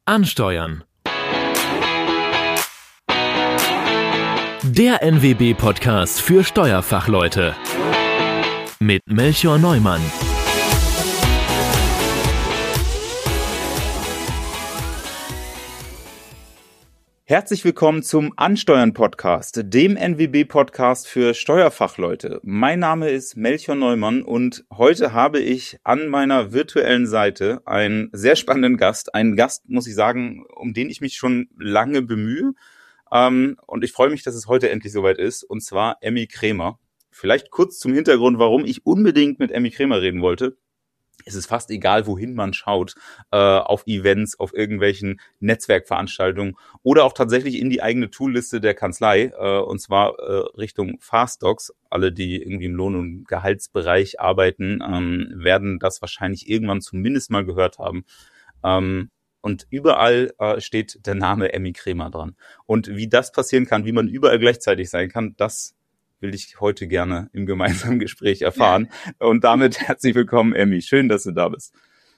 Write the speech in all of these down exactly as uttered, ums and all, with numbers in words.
Ansteuern. Der N W B-Podcast für Steuerfachleute mit Melchior Neumann. Herzlich willkommen zum Ansteuern-Podcast, dem N W B-Podcast für Steuerfachleute. Mein Name ist Melchior Neumann und heute habe ich an meiner virtuellen Seite einen sehr spannenden Gast. Einen Gast, muss ich sagen, um den ich mich schon lange bemühe. Ähm, und ich freue mich, dass es heute endlich soweit ist, und zwar Emmy Kremer. Vielleicht kurz zum Hintergrund, warum ich unbedingt mit Emmy Kremer reden wollte. Es ist fast egal, wohin man schaut, äh, auf Events, auf irgendwelchen Netzwerkveranstaltungen oder auch tatsächlich in die eigene Toolliste der Kanzlei, äh, und zwar äh, Richtung Fastdocs. Alle, die irgendwie im Lohn- und Gehaltsbereich arbeiten, ähm, werden das wahrscheinlich irgendwann zumindest mal gehört haben. Ähm, und überall äh, steht der Name Emmy Kremer dran. Und wie das passieren kann, wie man überall gleichzeitig sein kann, das will ich heute gerne im gemeinsamen Gespräch erfahren. Und damit herzlich willkommen, Emmy. Schön, dass du da bist.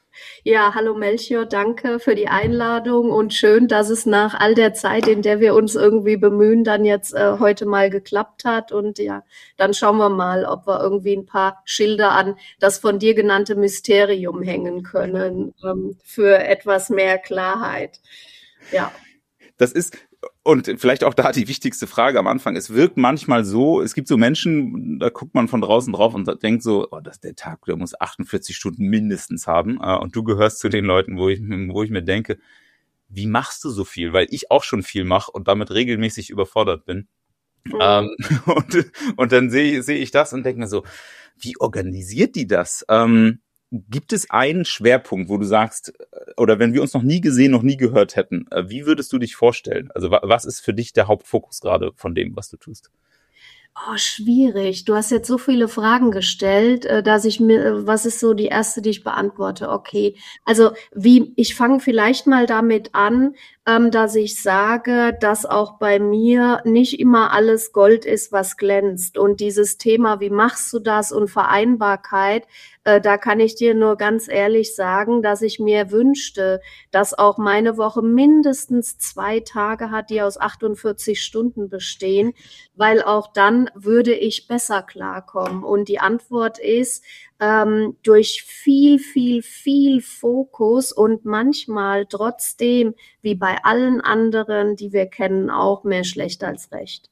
Ja, hallo Melchior, danke für die Einladung und schön, dass es nach all der Zeit, in der wir uns irgendwie bemühen, dann jetzt äh, heute mal geklappt hat. Und ja, dann schauen wir mal, ob wir irgendwie ein paar Schilder an das von dir genannte Mysterium hängen können, ähm, für etwas mehr Klarheit. Ja. Das ist... Und vielleicht auch da die wichtigste Frage am Anfang. Es wirkt manchmal so, es gibt so Menschen, da guckt man von draußen drauf und denkt so, oh, das, der Tag, der muss achtundvierzig Stunden mindestens haben. Und du gehörst zu den Leuten, wo ich, wo ich mir denke, wie machst du so viel? Weil ich auch schon viel mache und damit regelmäßig überfordert bin. Mhm. Ähm, und, und dann sehe sehe ich das und denke mir so, wie organisiert die das? Ähm, Gibt es einen Schwerpunkt, wo du sagst, oder wenn wir uns noch nie gesehen, noch nie gehört hätten, wie würdest du dich vorstellen? Also was ist für dich der Hauptfokus gerade von dem, was du tust? Oh, schwierig. Du hast jetzt so viele Fragen gestellt, dass ich mir, was ist so die erste, die ich beantworte? Okay, also wie, ich fange vielleicht mal damit an, ähm, dass ich sage, dass auch bei mir nicht immer alles Gold ist, was glänzt. Und dieses Thema, wie machst du das und Vereinbarkeit, äh, da kann ich dir nur ganz ehrlich sagen, dass ich mir wünschte, dass auch meine Woche mindestens zwei Tage hat, die aus achtundvierzig Stunden bestehen, weil auch dann würde ich besser klarkommen. Und die Antwort ist, ähm, durch viel, viel, viel Fokus und manchmal trotzdem, wie bei allen anderen, die wir kennen, auch mehr schlecht als recht.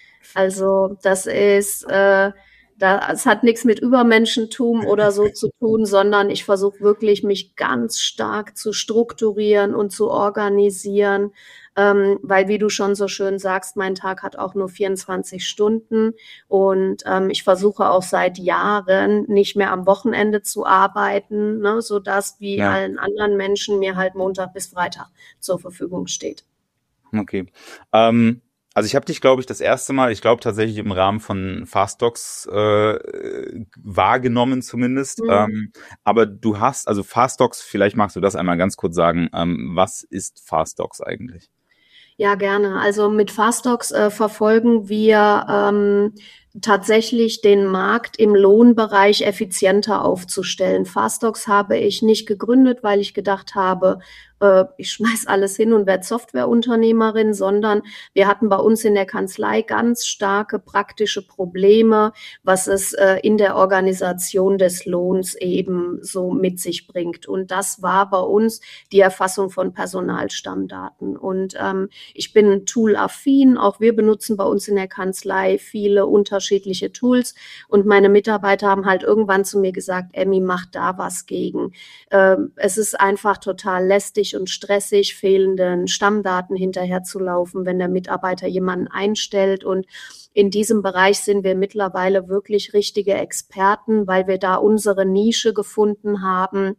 Also das ist... Äh, Das hat nichts mit Übermenschentum oder so zu tun, sondern ich versuche wirklich, mich ganz stark zu strukturieren und zu organisieren, ähm, weil, wie du schon so schön sagst, mein Tag hat auch nur vierundzwanzig Stunden und ähm, ich versuche auch seit Jahren nicht mehr am Wochenende zu arbeiten, ne, sodass wie ja. allen anderen Menschen mir halt Montag bis Freitag zur Verfügung steht. Okay. Ähm Also ich habe dich, glaube ich, das erste Mal, ich glaube tatsächlich im Rahmen von Fastdocs äh, wahrgenommen zumindest. Mhm. Ähm, aber du hast, also Fastdocs, vielleicht magst du das einmal ganz kurz sagen. Ähm, was ist Fastdocs eigentlich? Ja, gerne. Also mit Fastdocs äh, verfolgen wir ähm, tatsächlich den Markt im Lohnbereich effizienter aufzustellen. Fastdocs habe ich nicht gegründet, weil ich gedacht habe, äh, ich schmeiß alles hin und werde Softwareunternehmerin, sondern wir hatten bei uns in der Kanzlei ganz starke praktische Probleme, was es äh, in der Organisation des Lohns eben so mit sich bringt. Und das war bei uns die Erfassung von Personalstammdaten. Und ähm, ich bin tool-affin, auch wir benutzen bei uns in der Kanzlei viele unterschiedliche Tools und meine Mitarbeiter haben halt irgendwann zu mir gesagt, Emmy, mach da was gegen. Ähm, es ist einfach total lästig und stressig, fehlenden Stammdaten hinterherzulaufen, wenn der Mitarbeiter jemanden einstellt, und in diesem Bereich sind wir mittlerweile wirklich richtige Experten, weil wir da unsere Nische gefunden haben.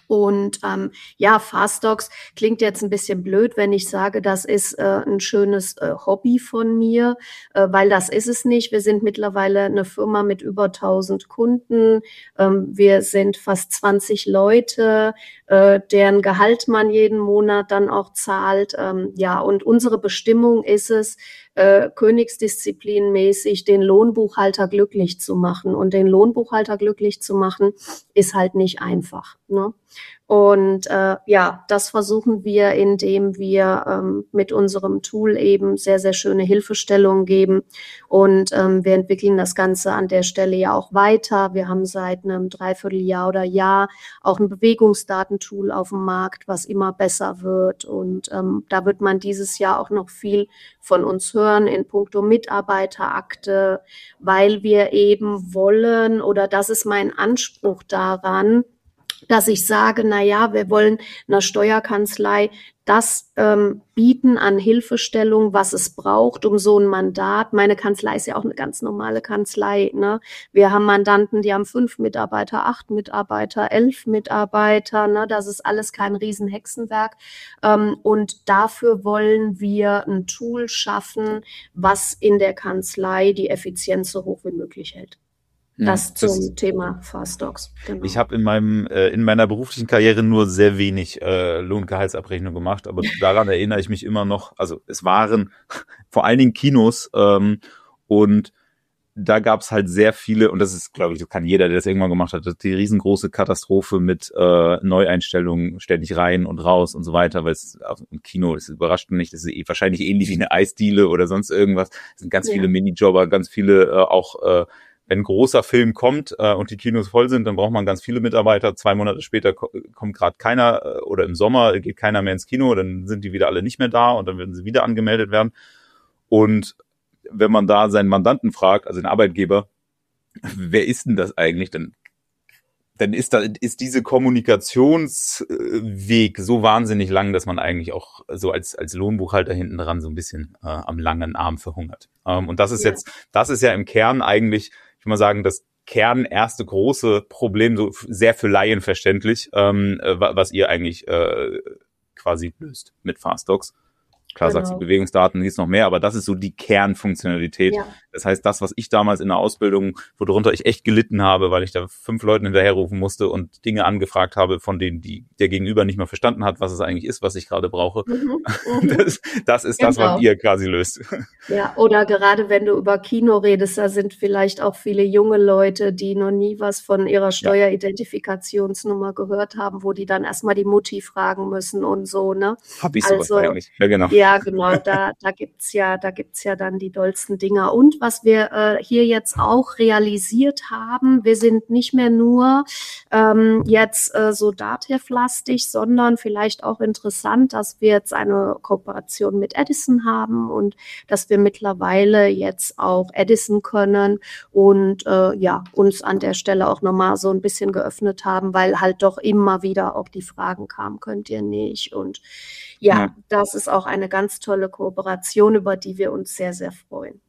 Und ähm, ja, Fastdocs klingt jetzt ein bisschen blöd, wenn ich sage, das ist äh, ein schönes äh, Hobby von mir, äh, weil das ist es nicht. Wir sind mittlerweile eine Firma mit über tausend Kunden. Ähm, wir sind fast zwanzig Leute, äh, deren Gehalt man jeden Monat dann auch zahlt. Ähm, ja, und unsere Bestimmung ist es, äh, königsdisziplinmäßig den Lohnbuchhalter glücklich zu machen. Und den Lohnbuchhalter glücklich zu machen, ist halt nicht einfach, ne? Und äh, ja, das versuchen wir, indem wir ähm, mit unserem Tool eben sehr, sehr schöne Hilfestellungen geben. Und ähm, wir entwickeln das Ganze an der Stelle ja auch weiter. Wir haben seit einem Dreivierteljahr oder Jahr auch ein Bewegungsdatentool auf dem Markt, was immer besser wird. Und ähm, da wird man dieses Jahr auch noch viel von uns hören in puncto Mitarbeiterakte, weil wir eben wollen, oder das ist mein Anspruch daran, dass ich sage, na ja, wir wollen einer Steuerkanzlei das ähm, bieten an Hilfestellung, was es braucht, um so ein Mandat. Meine Kanzlei ist ja auch eine ganz normale Kanzlei, ne? Wir haben Mandanten, die haben fünf Mitarbeiter, acht Mitarbeiter, elf Mitarbeiter, ne? Das ist alles kein Riesenhexenwerk. Ähm, und dafür wollen wir ein Tool schaffen, was in der Kanzlei die Effizienz so hoch wie möglich hält. Das zum das, Thema Fastdocs. Genau. Ich habe in meinem äh, in meiner beruflichen Karriere nur sehr wenig äh, Lohn- und Gehaltsabrechnung gemacht, aber daran erinnere ich mich immer noch. Also es waren vor allen Dingen Kinos ähm, und da gab es halt sehr viele, und das ist, glaube ich, das kann jeder, der das irgendwann gemacht hat, das ist die riesengroße Katastrophe mit äh, Neueinstellungen ständig rein und raus und so weiter, weil es im Kino, das überrascht mich nicht, das ist eh, wahrscheinlich ähnlich wie eine Eisdiele oder sonst irgendwas. Es sind ganz ja. viele Minijobber, ganz viele äh, auch äh, wenn ein großer Film kommt äh, und die Kinos voll sind, dann braucht man ganz viele Mitarbeiter. Zwei Monate später ko- kommt gerade keiner äh, oder im Sommer geht keiner mehr ins Kino, dann sind die wieder alle nicht mehr da und dann werden sie wieder angemeldet werden. Und wenn man da seinen Mandanten fragt, also den Arbeitgeber, wer ist denn das eigentlich, dann dann ist da ist diese Kommunikationsweg so wahnsinnig lang, dass man eigentlich auch so als als Lohnbuchhalter hinten dran so ein bisschen äh, am langen Arm verhungert. Ähm, und das ist ja. jetzt, das ist ja im Kern eigentlich, ich will mal sagen, das Kern erste große Problem, so sehr für Laien verständlich, ähm, was ihr eigentlich äh, quasi löst mit Fastdocs. Klar, genau. Sagst du Bewegungsdaten, gibt's noch mehr, aber das ist so die Kernfunktionalität. Ja. Das heißt, das, was ich damals in der Ausbildung, worunter ich echt gelitten habe, weil ich da fünf Leuten hinterherrufen musste und Dinge angefragt habe, von denen die der Gegenüber nicht mehr verstanden hat, was es eigentlich ist, was ich gerade brauche. Mhm, das, das ist genau. Das, was ihr quasi löst. Ja, oder gerade wenn du über Kino redest, da sind vielleicht auch viele junge Leute, die noch nie was von ihrer Steueridentifikationsnummer gehört haben, wo die dann erstmal die Mutti fragen müssen und so, ne? Hab ich sowas also, eigentlich. Ja, genau. Ja, genau, da, da gibt's ja, da gibt's ja dann die dollsten Dinger. Und was wir äh, hier jetzt auch realisiert haben, wir sind nicht mehr nur ähm, jetzt äh, so Datev-lastig, sondern vielleicht auch interessant, dass wir jetzt eine Kooperation mit Edison haben und dass wir mittlerweile jetzt auch Edison können und äh, ja, uns an der Stelle auch nochmal so ein bisschen geöffnet haben, weil halt doch immer wieder auch die Fragen kamen, könnt ihr nicht? Und ja, ja, das ist auch eine ganz tolle Kooperation, über die wir uns sehr, sehr freuen.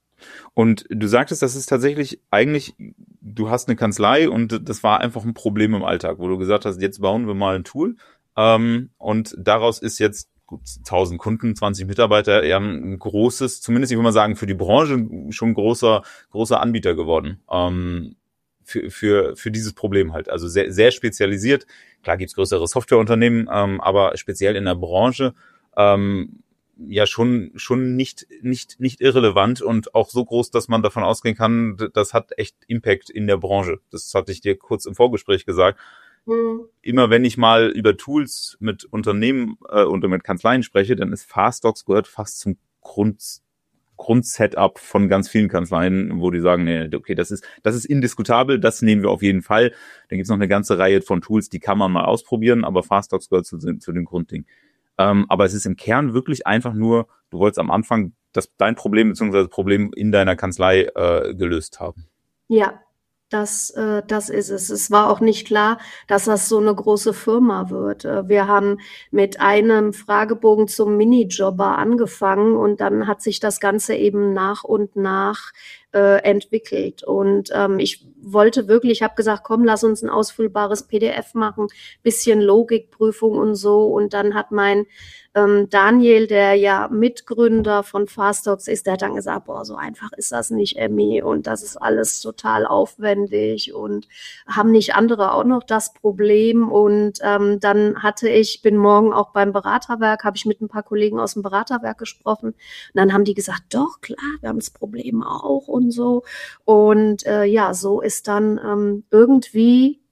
Und du sagtest, das ist tatsächlich eigentlich, du hast eine Kanzlei und das war einfach ein Problem im Alltag, wo du gesagt hast, jetzt bauen wir mal ein Tool ähm, und daraus ist jetzt gut, tausend Kunden, zwanzig Mitarbeiter, eher ein großes, zumindest ich würde mal sagen, für die Branche schon großer, großer Anbieter geworden. Ähm, für, für, für dieses Problem halt. Also sehr, sehr spezialisiert. Klar gibt's größere Softwareunternehmen, ähm, aber speziell in der Branche ähm, ja schon schon nicht nicht nicht irrelevant und auch so groß, dass man davon ausgehen kann, das hat echt Impact in der Branche. Das hatte ich dir kurz im Vorgespräch gesagt. Mhm. Immer wenn ich mal über Tools mit Unternehmen äh, und mit Kanzleien spreche, dann ist Fastdocs gehört fast zum Grund Grundsetup von ganz vielen Kanzleien, wo die sagen, nee, okay, das ist das ist indiskutabel, das nehmen wir auf jeden Fall. Dann gibt's noch eine ganze Reihe von Tools, die kann man mal ausprobieren, aber Fastdocs gehört zu, zu dem Grundding. Ähm, aber es ist im Kern wirklich einfach nur, du wolltest am Anfang das dein Problem bzw. das Problem in deiner Kanzlei äh, gelöst haben. Ja, das, äh, das ist es. Es war auch nicht klar, dass das so eine große Firma wird. Äh, wir haben mit einem Fragebogen zum Minijobber angefangen und dann hat sich das Ganze eben nach und nach äh, entwickelt. Und ähm, ich wollte wirklich, ich habe gesagt, komm, lass uns ein ausfüllbares P D F machen, bisschen Logikprüfung und so. Und dann hat mein ähm, Daniel, der ja Mitgründer von Fastdocs ist, der hat dann gesagt, boah, so einfach ist das nicht, Emmy. Und das ist alles total aufwendig und haben nicht andere auch noch das Problem. Und ähm, dann hatte ich, bin morgen auch beim Beraterwerk, habe ich mit ein paar Kollegen aus dem Beraterwerk gesprochen. Und dann haben die gesagt, doch, klar, wir haben das Problem auch und so. Und äh, ja, so ist dann ähm, irgendwie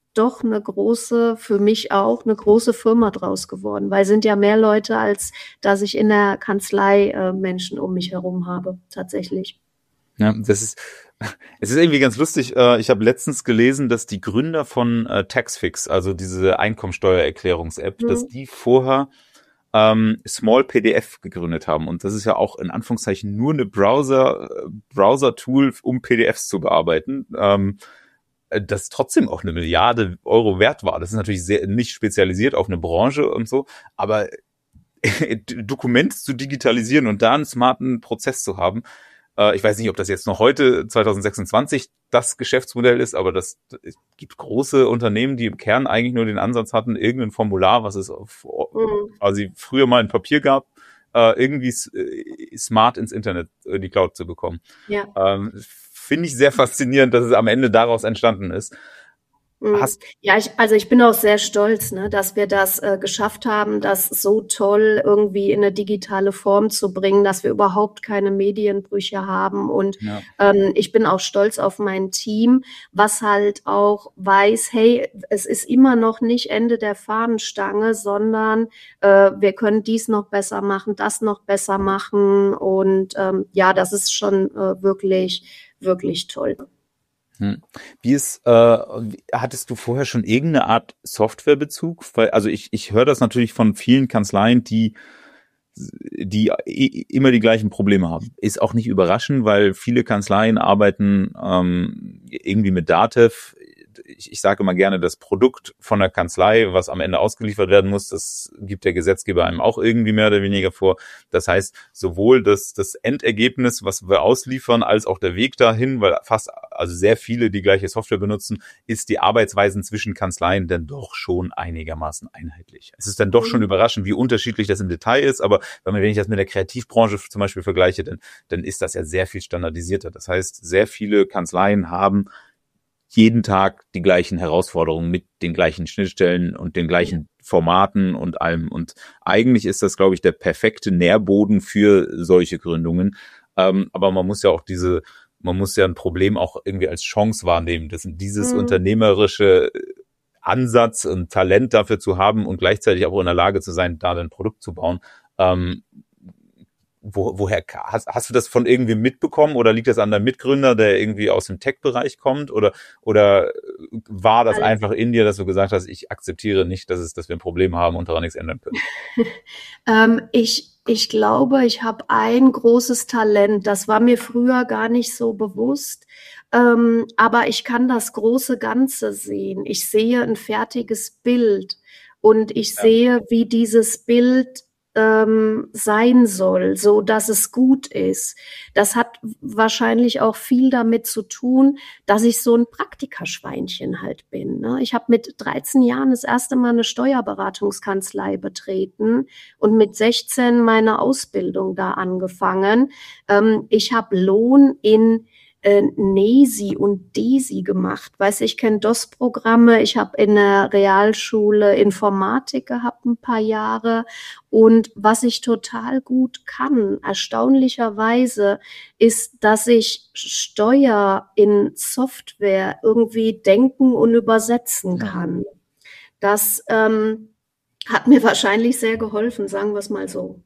doch eine große, für mich auch eine große Firma draus geworden, weil sind ja mehr Leute, als dass ich in der Kanzlei äh, Menschen um mich herum habe, tatsächlich. Ja, das ist, es ist irgendwie ganz lustig. äh, Ich habe letztens gelesen, dass die Gründer von äh, Taxfix, also diese Einkommensteuererklärungs-App, dass Mhm. die vorher ähm, Small P D F gegründet haben. Und das ist ja auch in Anführungszeichen nur eine Browser, äh, Browser-Tool, um P D Fs zu bearbeiten. Ähm, äh, das trotzdem auch eine Milliarde Euro wert war. Das ist natürlich sehr nicht spezialisiert auf eine Branche und so, aber Dokumente zu digitalisieren und da einen smarten Prozess zu haben. Äh, ich weiß nicht, ob das jetzt noch heute zwanzig sechsundzwanzig das Geschäftsmodell ist, aber das, es gibt große Unternehmen, die im Kern eigentlich nur den Ansatz hatten, irgendein Formular, was es auf, Mhm. quasi früher mal in Papier gab, äh, irgendwie äh, smart ins Internet, in die Cloud zu bekommen. Ja. Ähm, Finde ich sehr faszinierend, dass es am Ende daraus entstanden ist. Mhm. Hast Ja, ich, also ich bin auch sehr stolz, ne, dass wir das äh, geschafft haben, das so toll irgendwie in eine digitale Form zu bringen, dass wir überhaupt keine Medienbrüche haben. Und ja. ähm, ich bin auch stolz auf mein Team, was halt auch weiß, hey, es ist immer noch nicht Ende der Fahnenstange, sondern äh, wir können dies noch besser machen, das noch besser machen. Und ähm, ja, das ist schon äh, wirklich, wirklich toll. Hm. Wie ist, äh, hattest du vorher schon irgendeine Art Softwarebezug? Weil, also ich, ich höre das natürlich von vielen Kanzleien, die, die immer die gleichen Probleme haben. Ist auch nicht überraschend, weil viele Kanzleien arbeiten ähm, irgendwie mit Datev. Ich, ich sage immer gerne, das Produkt von der Kanzlei, was am Ende ausgeliefert werden muss, das gibt der Gesetzgeber einem auch irgendwie mehr oder weniger vor. Das heißt, sowohl das, das Endergebnis, was wir ausliefern, als auch der Weg dahin, weil fast, also sehr viele die gleiche Software benutzen, ist die Arbeitsweisen zwischen Kanzleien dann doch schon einigermaßen einheitlich. Es ist dann doch schon überraschend, wie unterschiedlich das im Detail ist, aber wenn man, wenn ich das mit der Kreativbranche zum Beispiel vergleiche, dann, dann ist das ja sehr viel standardisierter. Das heißt, sehr viele Kanzleien haben jeden Tag die gleichen Herausforderungen mit den gleichen Schnittstellen und den gleichen Formaten und allem. Und eigentlich ist das, glaube ich, der perfekte Nährboden für solche Gründungen. Ähm, aber man muss ja auch diese, man muss ja ein Problem auch irgendwie als Chance wahrnehmen. Das sind dieses Mhm. unternehmerische Ansatz und Talent dafür zu haben und gleichzeitig auch in der Lage zu sein, da ein Produkt zu bauen. Ähm, Wo, woher hast, hast du das von irgendwie mitbekommen oder liegt das an deinem Mitgründer, der irgendwie aus dem Tech-Bereich kommt oder oder war das einfach in dir, dass du gesagt hast, ich akzeptiere nicht, dass es, dass wir ein Problem haben und daran nichts ändern können? ähm, ich ich glaube, ich habe ein großes Talent. Das war mir früher gar nicht so bewusst, ähm, aber ich kann das große Ganze sehen. Ich sehe ein fertiges Bild und ich Ja. sehe, wie dieses Bild ähm, sein soll, so dass es gut ist. Das hat wahrscheinlich auch viel damit zu tun, dass ich so ein Praktikaschweinchen halt bin. Ne? Ich habe mit dreizehn Jahren das erste Mal eine Steuerberatungskanzlei betreten und mit sechzehn meine Ausbildung da angefangen. Ähm, ich habe Lohn in äh, Nesi und Desi gemacht. Weißt du, ich kenne DOS-Programme. Ich habe in der Realschule Informatik gehabt ein paar Jahre. Und was ich total gut kann, erstaunlicherweise, ist, dass ich Steuer in Software irgendwie denken und übersetzen Ja. kann. Das ähm, hat mir wahrscheinlich sehr geholfen, sagen wir es mal so.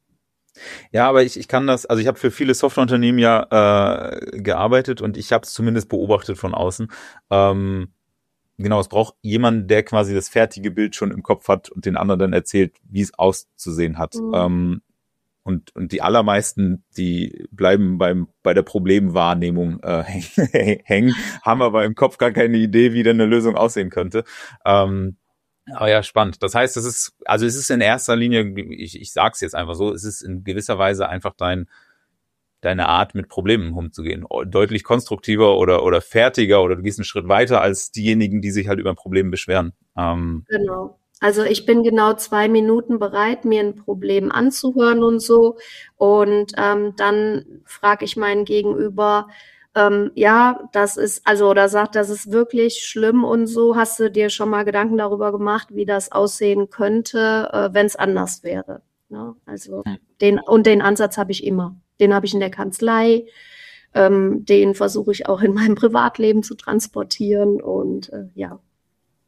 Ja, aber ich, ich kann das, also ich habe für viele Softwareunternehmen ja äh, gearbeitet und ich habe es zumindest beobachtet von außen. Ähm, genau, es braucht jemanden, der quasi das fertige Bild schon im Kopf hat und den anderen dann erzählt, wie es auszusehen hat. Mhm. Ähm, und, und die allermeisten, die bleiben beim bei der Problemwahrnehmung äh, hängen, haben aber im Kopf gar keine Idee, wie denn eine Lösung aussehen könnte. Ähm, Ah ja, spannend. Das heißt, es ist, also es ist in erster Linie, ich, ich sag's jetzt einfach so, es ist in gewisser Weise einfach dein, deine Art, mit Problemen umzugehen. Deutlich konstruktiver oder, oder fertiger oder du gehst einen Schritt weiter als diejenigen, die sich halt über ein Problem beschweren. Ähm, Genau. Also ich bin genau zwei Minuten bereit, mir ein Problem anzuhören und so. Und ähm, dann frage ich meinen Gegenüber, ähm, ja, das ist, also, oder sagt, das ist wirklich schlimm und so. Hast du dir schon mal Gedanken darüber gemacht, wie das aussehen könnte, äh, wenn es anders wäre? Ne? Also den, und den Ansatz habe ich immer. Den habe ich in der Kanzlei. Ähm, den versuche ich auch in meinem Privatleben zu transportieren und äh, ja.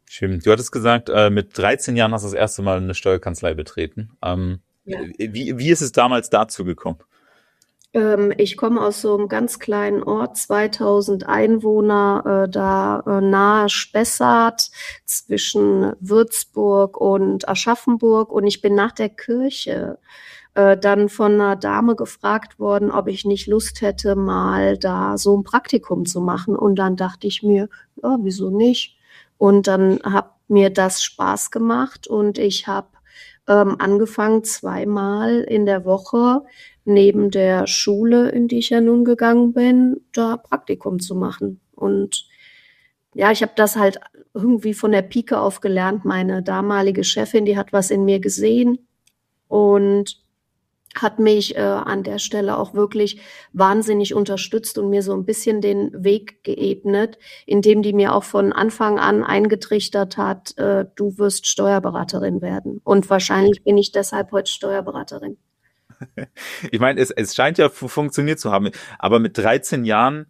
Schön. Du hattest gesagt, äh, mit dreizehn Jahren hast du das erste Mal eine Steuerkanzlei betreten. Ähm, Ja. wie, wie ist es damals dazu gekommen? Ähm, ich komme aus so einem ganz kleinen Ort, zweitausend Einwohner, äh, da äh, nahe Spessart zwischen Würzburg und Aschaffenburg. Und ich bin nach der Kirche äh, dann von einer Dame gefragt worden, ob ich nicht Lust hätte, mal da so ein Praktikum zu machen. Und dann dachte ich mir, ja, wieso nicht? Und dann hat mir das Spaß gemacht und ich habe ähm, angefangen, zweimal in der Woche neben der Schule, in die ich ja nun gegangen bin, da Praktikum zu machen. Und ja, ich habe das halt irgendwie von der Pike auf gelernt. Meine damalige Chefin, die hat was in mir gesehen und hat mich äh, an der Stelle auch wirklich wahnsinnig unterstützt und mir so ein bisschen den Weg geebnet, indem die mir auch von Anfang an eingetrichtert hat, äh, du wirst Steuerberaterin werden. Und wahrscheinlich bin ich deshalb heute Steuerberaterin. Ich meine, es, es scheint ja funktioniert zu haben, aber mit dreizehn Jahren,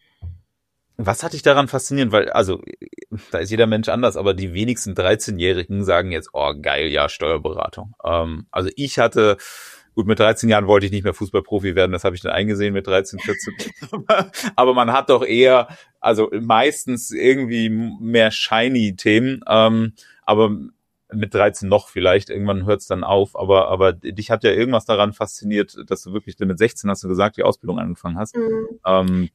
was hat dich daran fasziniert? Weil, also, da ist jeder Mensch anders, aber die wenigsten dreizehnjährigen sagen jetzt, oh geil, ja, Steuerberatung. Ähm, also ich hatte, gut, mit dreizehn Jahren wollte ich nicht mehr Fußballprofi werden, das habe ich dann eingesehen mit dreizehn, vierzehn. Aber man hat doch eher, also meistens irgendwie mehr shiny Themen, ähm, aber mit dreizehn noch vielleicht, irgendwann hört es dann auf, aber aber dich hat ja irgendwas daran fasziniert, dass du wirklich, mit sechzehn hast du gesagt, die Ausbildung angefangen hast. Mhm. Ähm,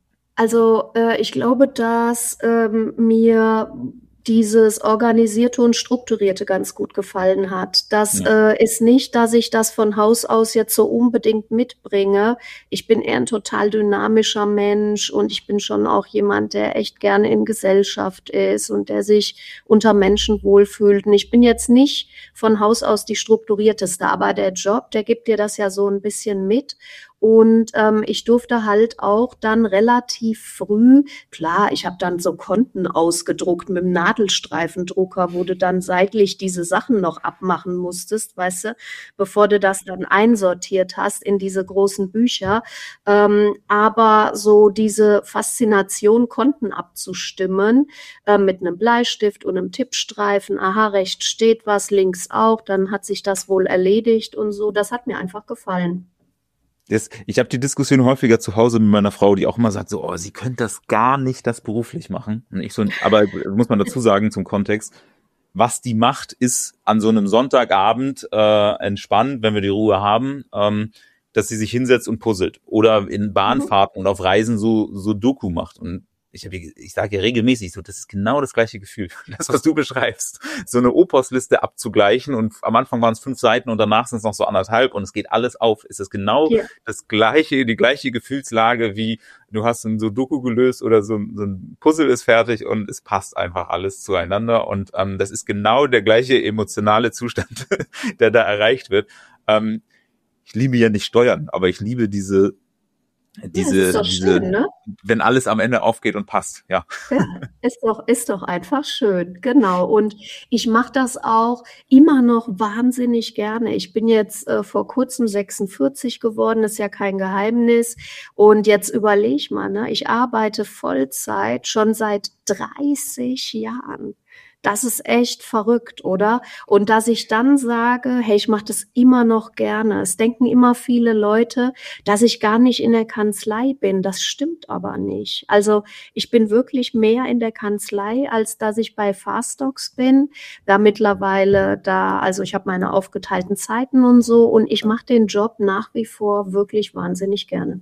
Also äh, ich glaube, dass ähm, mir dieses Organisierte und Strukturierte ganz gut gefallen hat. Das Ja. äh, ist nicht, dass ich das von Haus aus jetzt so unbedingt mitbringe. Ich bin eher ein total dynamischer Mensch und ich bin schon auch jemand, der echt gerne in Gesellschaft ist und der sich unter Menschen wohlfühlt. Und ich bin jetzt nicht von Haus aus die strukturierteste, aber der Job, der gibt dir das ja so ein bisschen mit. Und ähm, ich durfte halt auch dann relativ früh, klar, ich habe dann so Konten ausgedruckt mit dem Nadelstreifendrucker, wo du dann seitlich diese Sachen noch abmachen musstest, weißt du, bevor du das dann einsortiert hast in diese großen Bücher. Ähm, aber so diese Faszination, Konten abzustimmen, äh, mit einem Bleistift und einem Tippstreifen, aha, rechts steht was, links auch, dann hat sich das wohl erledigt und so, das hat mir einfach gefallen. Das, ich habe die Diskussion häufiger zu Hause mit meiner Frau, die auch immer sagt so, oh, sie könnte das gar nicht, das beruflich machen. Und ich so, aber muss man dazu sagen zum Kontext, was die macht, ist an so einem Sonntagabend äh, entspannt, wenn wir die Ruhe haben, ähm, dass sie sich hinsetzt und puzzelt oder in Bahnfahrten mhm. und auf Reisen so so Doku macht. Und ich habe, ich sage ja regelmäßig so, das ist genau das gleiche Gefühl, das, was du beschreibst, so eine Opos-Liste abzugleichen und am Anfang waren es fünf Seiten und danach sind es noch so anderthalb und es geht alles auf. Es ist genau ja. das gleiche, die gleiche Gefühlslage wie du hast ein Sudoku gelöst oder so, so ein Puzzle ist fertig und es passt einfach alles zueinander und ähm, das ist genau der gleiche emotionale Zustand, der da erreicht wird. Ähm, ich liebe ja nicht Steuern, aber ich liebe diese Diese, ja, ist doch diese, schön, ne? wenn alles am Ende aufgeht und passt, ja. Ja, ist doch, ist doch einfach schön, genau. Und ich mache das auch immer noch wahnsinnig gerne. Ich bin jetzt äh, vor kurzem sechsundvierzig geworden, ist ja kein Geheimnis. Und jetzt überleg mal, ne, ich arbeite Vollzeit schon seit dreißig Jahren. Das ist echt verrückt, oder? Und dass ich dann sage, hey, ich mache das immer noch gerne. Es denken immer viele Leute, dass ich gar nicht in der Kanzlei bin. Das stimmt aber nicht. Also ich bin wirklich mehr in der Kanzlei, als dass ich bei Fastdocs bin. Da mittlerweile da, also ich habe meine aufgeteilten Zeiten und so und ich mache den Job nach wie vor wirklich wahnsinnig gerne.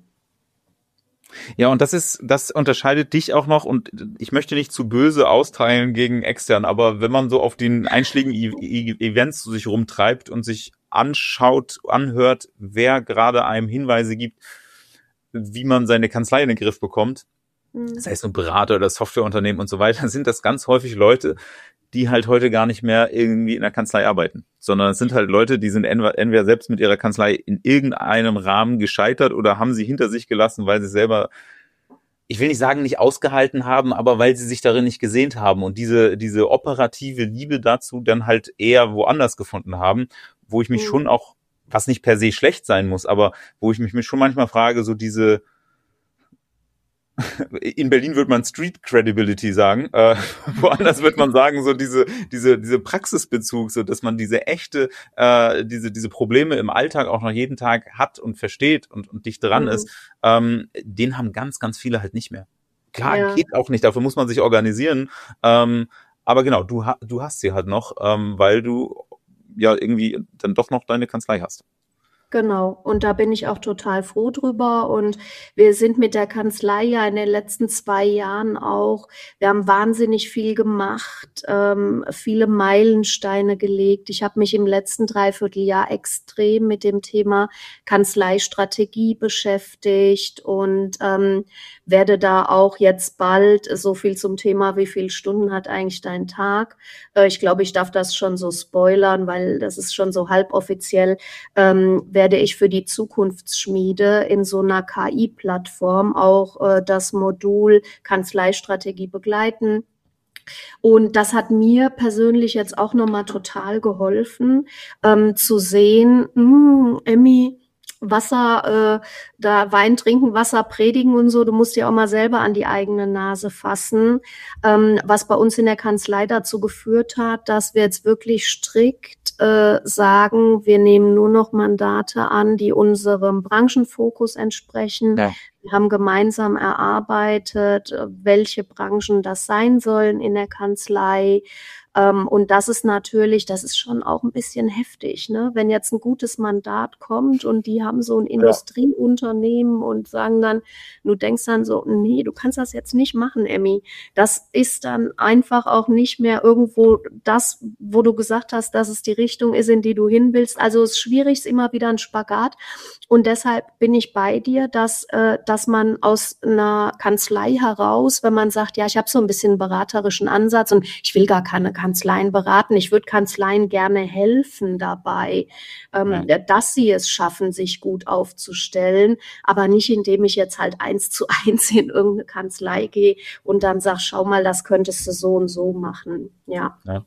Ja, und das ist, das unterscheidet dich auch noch und ich möchte nicht zu böse austeilen gegen extern, aber wenn man so auf den einschlägigen e- Events so sich rumtreibt und sich anschaut, anhört, wer gerade einem Hinweise gibt, wie man seine Kanzlei in den Griff bekommt, mhm. sei es ein Berater oder Softwareunternehmen und so weiter, sind das ganz häufig Leute, die halt heute gar nicht mehr irgendwie in der Kanzlei arbeiten, sondern es sind halt Leute, die sind entweder selbst mit ihrer Kanzlei in irgendeinem Rahmen gescheitert oder haben sie hinter sich gelassen, weil sie selber, ich will nicht sagen, nicht ausgehalten haben, aber weil sie sich darin nicht gesehnt haben und diese diese operative Liebe dazu dann halt eher woanders gefunden haben, wo ich mich mhm. schon auch, was nicht per se schlecht sein muss, aber wo ich mich schon manchmal frage, so diese in Berlin würde man Street Credibility sagen, äh, woanders würde man sagen, so diese, diese, diese Praxisbezug, so dass man diese echte, äh, diese, diese Probleme im Alltag auch noch jeden Tag hat und versteht und, und dicht dran Mhm. ist, ähm, den haben ganz, ganz viele halt nicht mehr. Klar, Ja. geht auch nicht, dafür muss man sich organisieren, ähm, aber genau, du, ha- du hast sie halt noch, ähm, weil du ja irgendwie dann doch noch deine Kanzlei hast. Genau, und da bin ich auch total froh drüber. Und wir sind mit der Kanzlei ja in den letzten zwei Jahren auch, wir haben wahnsinnig viel gemacht, ähm, viele Meilensteine gelegt. Ich habe mich im letzten Dreivierteljahr extrem mit dem Thema Kanzleistrategie beschäftigt und ähm, werde da auch jetzt bald so viel zum Thema, wie viele Stunden hat eigentlich dein Tag? Äh, ich glaube, ich darf das schon so spoilern, weil das ist schon so halboffiziell. Ähm, werde ich für die Zukunftsschmiede in so einer K I-Plattform auch äh, das Modul Kanzleistrategie begleiten. Und das hat mir persönlich jetzt auch nochmal total geholfen, ähm, zu sehen, mh, Emmy, Wasser, äh, da Wein trinken, Wasser predigen und so, du musst dir auch mal selber an die eigene Nase fassen, ähm, was bei uns in der Kanzlei dazu geführt hat, dass wir jetzt wirklich strikt äh, sagen, wir nehmen nur noch Mandate an, die unserem Branchenfokus entsprechen. Ja. Wir haben gemeinsam erarbeitet, welche Branchen das sein sollen in der Kanzlei. Ähm, und das ist natürlich, das ist schon auch ein bisschen heftig, ne? Wenn jetzt ein gutes Mandat kommt und die haben so ein Industrieunternehmen und sagen dann, du denkst dann so, nee, du kannst das jetzt nicht machen, Emmy. Das ist dann einfach auch nicht mehr irgendwo das, wo du gesagt hast, dass es die Richtung ist, in die du hin willst. Also es ist schwierig, es ist immer wieder ein Spagat. Und deshalb bin ich bei dir, dass, äh, dass man aus einer Kanzlei heraus, wenn man sagt, ja, ich habe so ein bisschen einen beraterischen Ansatz und ich will gar keine Kanzleien beraten, ich würde Kanzleien gerne helfen dabei, ähm, Ja. dass sie es schaffen, sich gut aufzustellen, aber nicht, indem ich jetzt halt eins zu eins in irgendeine Kanzlei gehe und dann sag, schau mal, das könntest du so und so machen. Ja. Ja.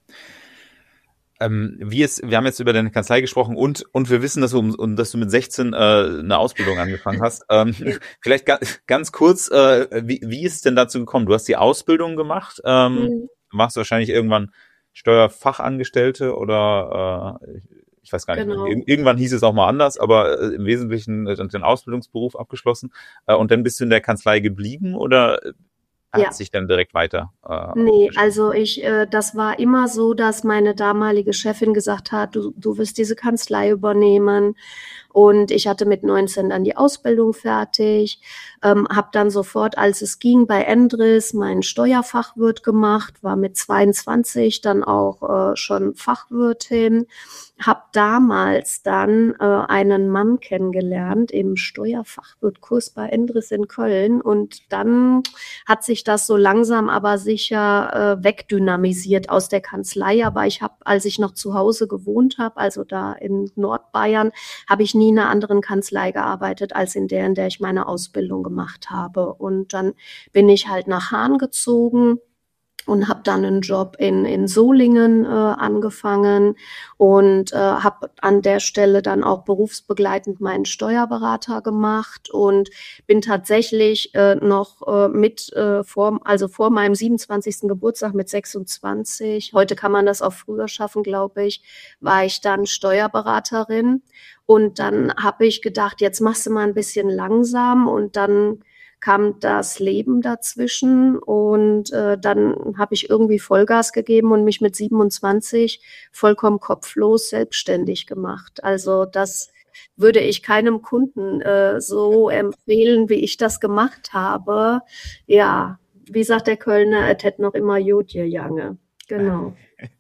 Ähm, wie es, wir haben jetzt über deine Kanzlei gesprochen und und wir wissen, dass du, um, dass du mit sechzehn äh, eine Ausbildung angefangen hast. Ähm, vielleicht ga, ganz kurz, äh, wie, wie ist es denn dazu gekommen? Du hast die Ausbildung gemacht, ähm, Mhm. du machst wahrscheinlich irgendwann Steuerfachangestellte oder äh, ich weiß gar nicht Genau. mehr. Ir irgendwann hieß es auch mal anders, aber äh, im Wesentlichen äh, den Ausbildungsberuf abgeschlossen äh, und dann bist du in der Kanzlei geblieben oder hat Ja. sich dann direkt weiter? Äh, Nee, also ich, äh, das war immer so, dass meine damalige Chefin gesagt hat, du, du wirst diese Kanzlei übernehmen. Und ich hatte mit neunzehn dann die Ausbildung fertig, ähm, habe dann sofort, als es ging, bei Endres meinen Steuerfachwirt gemacht, war mit zweiundzwanzig dann auch äh, schon Fachwirtin, habe damals dann äh, einen Mann kennengelernt im Steuerfachwirtkurs bei Endres in Köln und dann hat sich das so langsam aber sicher äh, wegdynamisiert aus der Kanzlei. Aber ich habe, als ich noch zu Hause gewohnt habe, also da in Nordbayern, habe ich nie in einer anderen Kanzlei gearbeitet, als in der, in der ich meine Ausbildung gemacht habe. Und dann bin ich halt nach Hahn gezogen und habe dann einen Job in, in Solingen äh, angefangen und äh, habe an der Stelle dann auch berufsbegleitend meinen Steuerberater gemacht und bin tatsächlich äh, noch äh, mit, äh, vor, also vor meinem siebenundzwanzigsten Geburtstag mit sechsundzwanzig, heute kann man das auch früher schaffen, glaube ich, war ich dann Steuerberaterin und dann habe ich gedacht, jetzt machst du mal ein bisschen langsam und dann kam das Leben dazwischen und äh, dann habe ich irgendwie Vollgas gegeben und mich mit siebenundzwanzig vollkommen kopflos selbstständig gemacht. Also das würde ich keinem Kunden äh, so empfehlen, wie ich das gemacht habe. Ja, wie sagt der Kölner, es hätte noch immer Jodje Jange. Genau.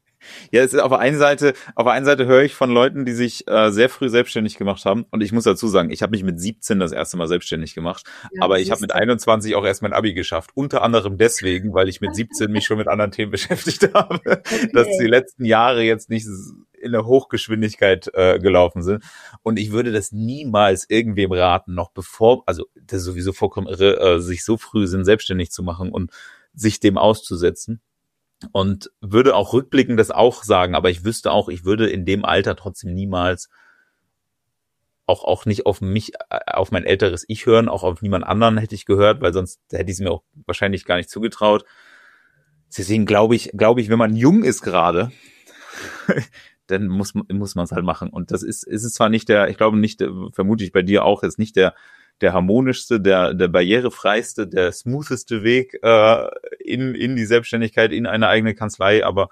Ja, es ist auf der einen Seite, auf der einen Seite höre ich von Leuten, die sich äh, sehr früh selbstständig gemacht haben. Und ich muss dazu sagen, ich habe mich mit siebzehn das erste Mal selbstständig gemacht. Ja, aber ich habe mit siehste. einundzwanzig auch erst mein Abi geschafft. Unter anderem deswegen, weil ich mit siebzehn mich schon mit anderen Themen beschäftigt habe, dass die letzten Jahre jetzt nicht in der Hochgeschwindigkeit äh, gelaufen sind. Und ich würde das niemals irgendwem raten, noch bevor, also das ist sowieso vollkommen irre, äh, sich so früh sind, selbstständig zu machen und sich dem auszusetzen. Und würde auch rückblickend das auch sagen, aber ich wüsste auch, ich würde in dem Alter trotzdem niemals auch auch nicht auf mich, auf mein älteres Ich hören, auch auf niemand anderen hätte ich gehört, weil sonst hätte ich es mir auch wahrscheinlich gar nicht zugetraut. Deswegen glaube ich, glaube ich, wenn man jung ist gerade, dann muss muss man es halt machen. Und das ist ist es zwar nicht der, ich glaube nicht, vermute ich bei dir auch, ist nicht der der harmonischste, der der barrierefreiste, der smootheste Weg äh, in in die Selbstständigkeit, in eine eigene Kanzlei, aber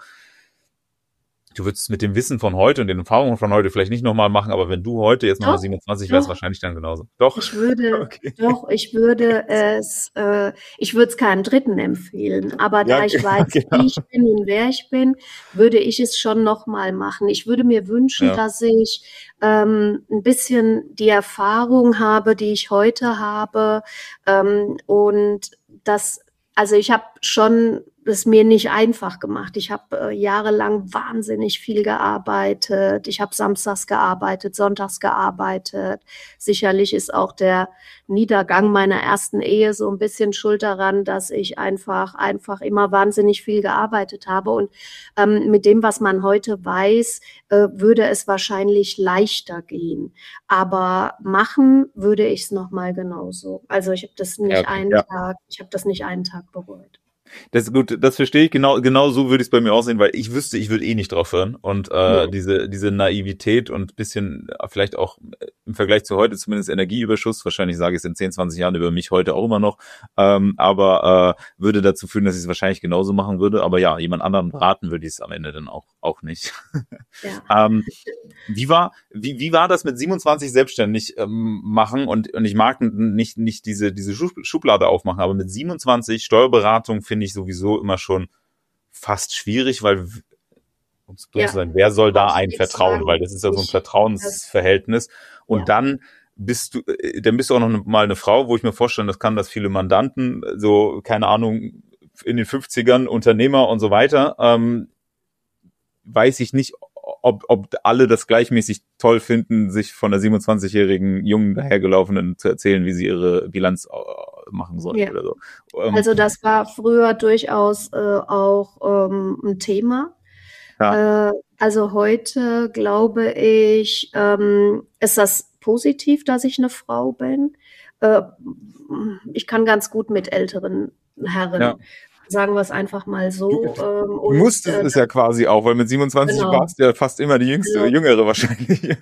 du würdest es mit dem Wissen von heute und den Erfahrungen von heute vielleicht nicht nochmal machen, aber wenn du heute jetzt nochmal siebenundzwanzig wärst, wahrscheinlich dann genauso. Doch. Ich würde, okay. doch, ich würde es, äh, ich würde es keinem Dritten empfehlen. Aber da Ja, ich weiß, genau. wie ich bin und wer ich bin, würde ich es schon nochmal machen. Ich würde mir wünschen, Ja. dass ich ähm, ein bisschen die Erfahrung habe, die ich heute habe, ähm, und das, also ich habe schon es mir nicht einfach gemacht. Ich habe äh, jahrelang wahnsinnig viel gearbeitet. Ich habe samstags gearbeitet, sonntags gearbeitet. Sicherlich ist auch der Niedergang meiner ersten Ehe so ein bisschen schuld daran, dass ich einfach einfach immer wahnsinnig viel gearbeitet habe. Und ähm, mit dem, was man heute weiß, äh, würde es wahrscheinlich leichter gehen. Aber machen würde ich es nochmal genauso. Also ich habe das nicht Ja, okay, einen ja. Tag, ich habe das nicht einen Tag bereut. Das ist gut, das verstehe ich, genau, genau so würde ich es bei mir aussehen, weil ich wüsste, ich würde eh nicht drauf hören und äh, Nee. diese diese Naivität und bisschen äh, vielleicht auch äh, im Vergleich zu heute zumindest Energieüberschuss, wahrscheinlich sage ich es in zehn, zwanzig Jahren über mich heute auch immer noch, ähm, aber äh, würde dazu führen, dass ich es wahrscheinlich genauso machen würde, aber ja, jemand anderen raten würde ich es am Ende dann auch auch nicht. Ja. ähm, wie war wie wie war das mit siebenundzwanzig selbstständig ähm, machen und und ich mag nicht nicht diese diese Schublade aufmachen, aber mit siebenundzwanzig Steuerberatung finde ich sowieso immer schon fast schwierig, weil, um es Ja. zu sein, wer soll da Muss einem ich vertrauen? sagen, Weil das ist ja so ein ich- Vertrauensverhältnis. Und Ja. dann bist du, äh, dann bist du auch noch mal eine Frau, wo ich mir vorstellen, das kann, dass viele Mandanten, so, keine Ahnung, in den fünfzigern, Unternehmer und so weiter, ähm, weiß ich nicht, ob, ob alle das gleichmäßig toll finden, sich von der siebenundzwanzigjährigen jungen dahergelaufenen zu erzählen, wie sie ihre Bilanz äh, machen sollen Ja. oder so. Ähm, Also das war früher durchaus äh, auch ähm, ein Thema. Ja. Äh, also heute glaube ich, ähm, ist das positiv, dass ich eine Frau bin. Äh, ich kann ganz gut mit älteren Herren. Ja. Sagen wir es einfach mal so. Du, ähm, du und, musstest äh, es ja quasi auch, weil mit siebenundzwanzig Genau. warst du ja fast immer die jüngste, Also- jüngere wahrscheinlich.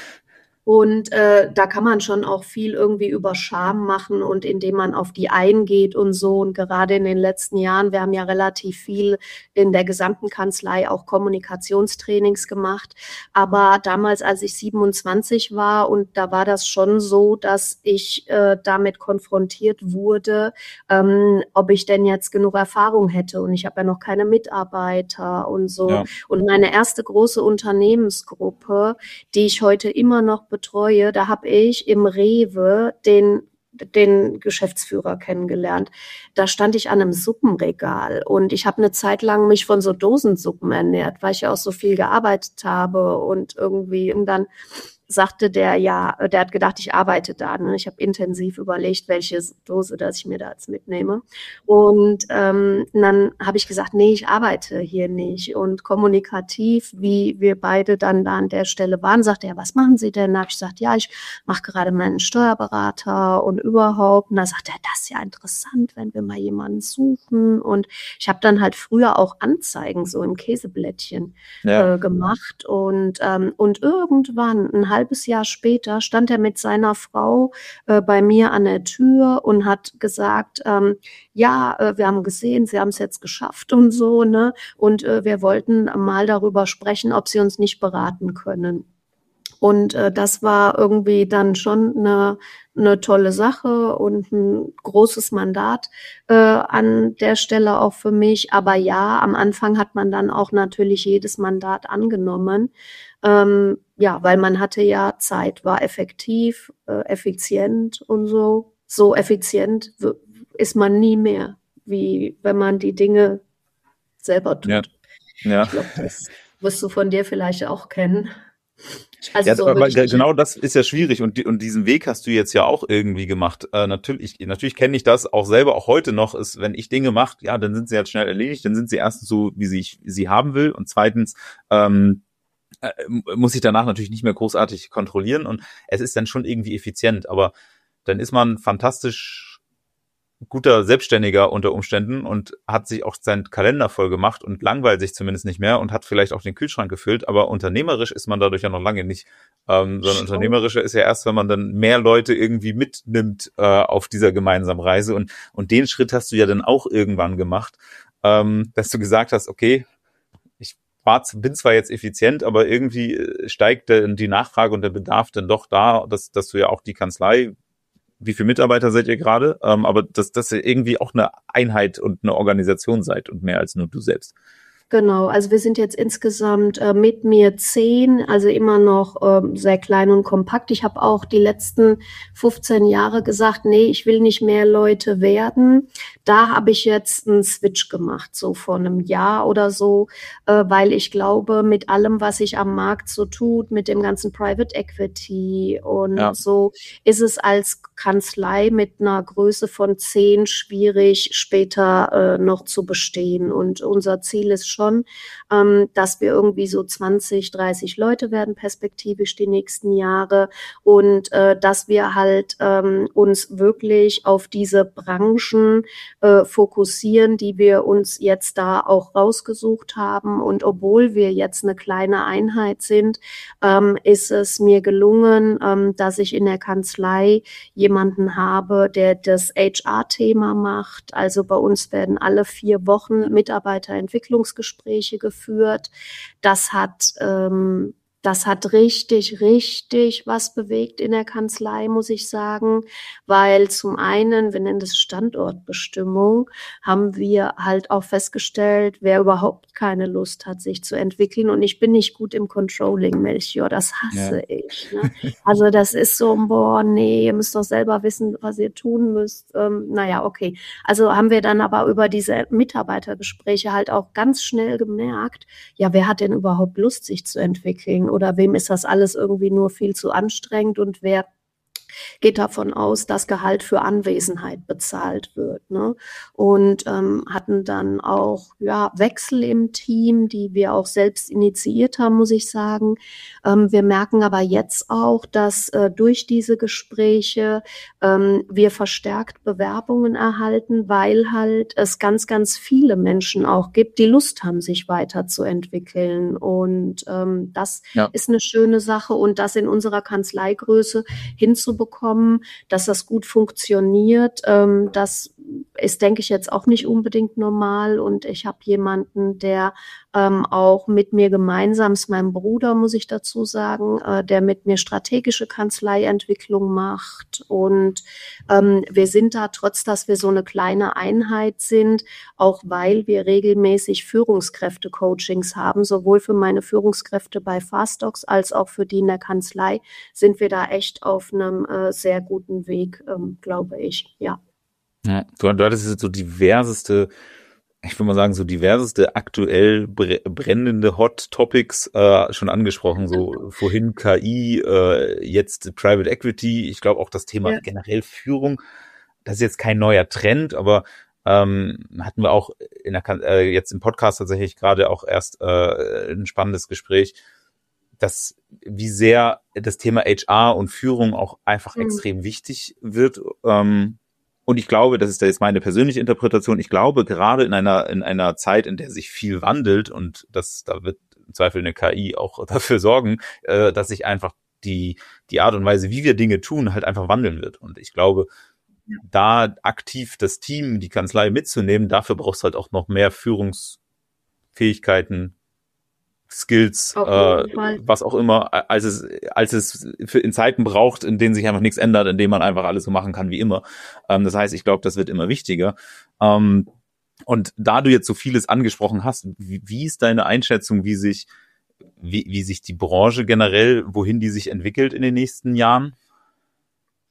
Und äh, da kann man schon auch viel irgendwie über Scham machen und indem man auf die eingeht und so. Und gerade in den letzten Jahren, wir haben ja relativ viel in der gesamten Kanzlei auch Kommunikationstrainings gemacht. Aber damals, als ich siebenundzwanzig war, und da war das schon so, dass ich äh, damit konfrontiert wurde, ähm, ob ich denn jetzt genug Erfahrung hätte. Und ich habe ja noch keine Mitarbeiter und so. Ja. Und meine erste große Unternehmensgruppe, die ich heute immer noch betreue, da habe ich im Rewe den den Geschäftsführer kennengelernt. Da stand ich an einem Suppenregal und ich habe eine Zeit lang mich von so Dosensuppen ernährt, weil ich ja auch so viel gearbeitet habe und irgendwie und dann sagte der, ja, der hat gedacht, ich arbeite da. Ne? Ich habe intensiv überlegt, welche Dose, dass ich mir da jetzt mitnehme. Und ähm, dann habe ich gesagt, nee, ich arbeite hier nicht. Und kommunikativ, wie wir beide dann da an der Stelle waren, sagte er, was machen Sie denn? Da habe ich gesagt, ja, ich mache gerade meinen Steuerberater und überhaupt. Und da sagte er, das ist ja interessant, wenn wir mal jemanden suchen. Und ich habe dann halt früher auch Anzeigen so im Käseblättchen Ja. äh, gemacht. Und, ähm, und irgendwann, ein halbes Jahr später, stand er mit seiner Frau äh, bei mir an der Tür und hat gesagt, ähm, ja, äh, wir haben gesehen, Sie haben es jetzt geschafft und so, ne? Und äh, wir wollten mal darüber sprechen, ob Sie uns nicht beraten können. Und äh, das war irgendwie dann schon eine, eine tolle Sache und ein großes Mandat äh, an der Stelle auch für mich. Aber ja, am Anfang hat man dann auch natürlich jedes Mandat angenommen. Ähm, ja, weil man hatte ja Zeit, war effektiv, äh, effizient und so. So effizient w- ist man nie mehr, wie wenn man die Dinge selber tut. Ja. Ja. Ich glaube, das wirst du von dir vielleicht auch kennen. Also Ja, so aber würde ich dich- genau das ist ja schwierig und, die, und diesen Weg hast du jetzt ja auch irgendwie gemacht. Äh, natürlich natürlich kenne ich das auch selber, auch heute noch, ist, wenn ich Dinge mache, ja, dann sind sie halt schnell erledigt, dann sind sie erstens so, wie sie, ich sie haben will und zweitens ähm, äh, muss ich danach natürlich nicht mehr großartig kontrollieren und es ist dann schon irgendwie effizient, aber dann ist man fantastisch guter Selbstständiger unter Umständen und hat sich auch seinen Kalender voll gemacht und langweilt sich zumindest nicht mehr und hat vielleicht auch den Kühlschrank gefüllt, aber unternehmerisch ist man dadurch ja noch lange nicht, ähm, sondern unternehmerischer ist ja erst, wenn man dann mehr Leute irgendwie mitnimmt äh, auf dieser gemeinsamen Reise und und den Schritt hast du ja dann auch irgendwann gemacht, ähm, dass du gesagt hast, okay, ich war, bin zwar jetzt effizient, aber irgendwie steigt der, die Nachfrage und der Bedarf dann doch da, dass, dass du ja auch die Kanzlei, wie viele Mitarbeiter seid ihr gerade? Ähm, aber dass, dass ihr irgendwie auch eine Einheit und eine Organisation seid und mehr als nur du selbst. Genau, also wir sind jetzt insgesamt äh, mit mir zehn, also immer noch ähm, sehr klein und kompakt. Ich habe auch die letzten fünfzehn Jahre gesagt, nee, ich will nicht mehr Leute werden. Da habe ich jetzt einen Switch gemacht, so vor einem Jahr oder so, äh, weil ich glaube, mit allem, was sich am Markt so tut, mit dem ganzen Private Equity und ja. so, ist es als Kanzlei mit einer Größe von zehn schwierig, später äh, noch zu bestehen. Und unser Ziel ist schon, ähm, dass wir irgendwie so zwanzig, dreißig Leute werden perspektivisch die nächsten Jahre und äh, dass wir halt ähm, uns wirklich auf diese Branchen äh, fokussieren, die wir uns jetzt da auch rausgesucht haben. Und obwohl wir jetzt eine kleine Einheit sind, ähm, ist es mir gelungen, ähm, dass ich in der Kanzlei jemanden habe, der das H R-Thema macht. Also bei uns werden alle vier Wochen Mitarbeiterentwicklungsgespräche geführt. Das hat ähm, Das hat richtig, richtig was bewegt in der Kanzlei, muss ich sagen, weil zum einen, wir nennen das Standortbestimmung, haben wir halt auch festgestellt, wer überhaupt keine Lust hat, sich zu entwickeln. Und ich bin nicht gut im Controlling, Melchior, das hasse ja. ich. Ne? Also das ist so, boah, nee, ihr müsst doch selber wissen, was ihr tun müsst. Ähm, naja, okay. Also haben wir dann aber über diese Mitarbeitergespräche halt auch ganz schnell gemerkt, ja, wer hat denn überhaupt Lust, sich zu entwickeln? Oder wem ist das alles irgendwie nur viel zu anstrengend und wer geht davon aus, dass Gehalt für Anwesenheit bezahlt wird, ne? Und ähm, hatten dann auch ja Wechsel im Team, die wir auch selbst initiiert haben, muss ich sagen. Ähm, wir merken aber jetzt auch, dass äh, durch diese Gespräche ähm, wir verstärkt Bewerbungen erhalten, weil halt es ganz, ganz viele Menschen auch gibt, die Lust haben, sich weiterzuentwickeln. Und ähm, das ja. ist eine schöne Sache und das in unserer Kanzleigröße hinzubekommen, dass das gut funktioniert. Ähm, das ist, denke ich, jetzt auch nicht unbedingt normal. Und ich habe jemanden, der ähm, auch mit mir gemeinsam, ist mein Bruder, muss ich dazu sagen, äh, der mit mir strategische Kanzleientwicklung macht. Und ähm, wir sind da, trotz dass wir so eine kleine Einheit sind, auch weil wir regelmäßig Führungskräfte-Coachings haben, sowohl für meine Führungskräfte bei Fastox als auch für die in der Kanzlei, sind wir da echt auf einem äh, sehr guten Weg, ähm, glaube ich, ja. Ja, du, du hattest jetzt so diverseste, ich würde mal sagen, so diverseste aktuell brennende Hot Topics äh, schon angesprochen, so vorhin K I, äh, jetzt Private Equity, ich glaube auch das Thema ja. generell Führung, das ist jetzt kein neuer Trend, aber ähm, hatten wir auch in der, äh, jetzt im Podcast tatsächlich gerade auch erst äh, ein spannendes Gespräch, dass wie sehr das Thema H R und Führung auch einfach mhm. extrem wichtig wird. Ähm, und ich glaube, das ist da jetzt meine persönliche Interpretation, ich glaube, gerade in einer in einer Zeit, in der sich viel wandelt und das da wird im Zweifel eine K I auch dafür sorgen, äh, dass sich einfach die die Art und Weise, wie wir Dinge tun, halt einfach wandeln wird. Und ich glaube, ja. da aktiv das Team, die Kanzlei mitzunehmen, dafür brauchst du halt auch noch mehr Führungsfähigkeiten, Skills, äh, was auch immer, als es als es für in Zeiten braucht, in denen sich einfach nichts ändert, in denen man einfach alles so machen kann wie immer. Ähm, das heißt, ich glaube, das wird immer wichtiger. Ähm, und da du jetzt so vieles angesprochen hast, wie, wie ist deine Einschätzung, wie sich wie, wie sich die Branche generell, wohin die sich entwickelt in den nächsten Jahren?